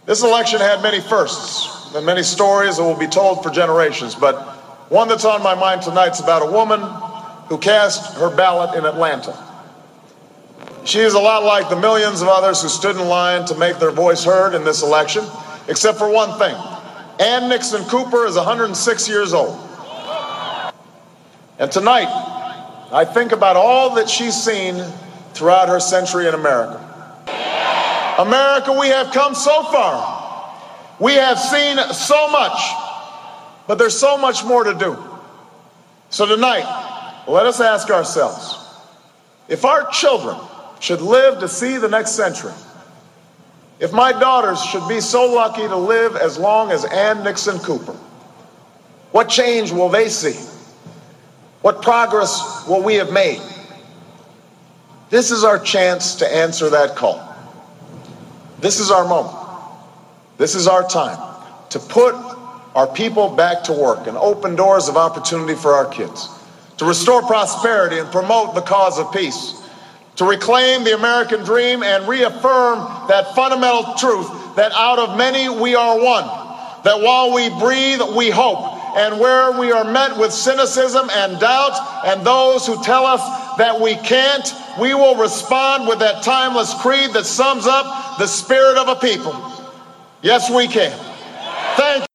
This election had many firsts and many stories that will be told for generations, but one that's on my mind tonight is about a woman who cast her ballot in Atlanta. She is a lot like the millions of others who stood in line to make their voice heard in this election, except for one thing. Ann Nixon Cooper is 106 years old. And tonight, I think about all that she's seen throughout her century in America. America, we have come so far. We have seen so much, but there's so much more to do. So tonight, let us ask ourselves, if our children should live to see the next century, if my daughters should be so lucky to live as long as Ann Nixon Cooper, what change will they see? What progress will we have made? This is our chance to answer that call. This is our moment. This is our time to put our people back to work and open doors of opportunity for our kids, to restore prosperity and promote the cause of peace, to reclaim the American dream and reaffirm that fundamental truth that out of many we are one, that while we breathe, we hope, and where we are met with cynicism and doubt and those who tell us that we can't, we will respond with that timeless creed that sums up the spirit of a people. Yes, we can. Thank you.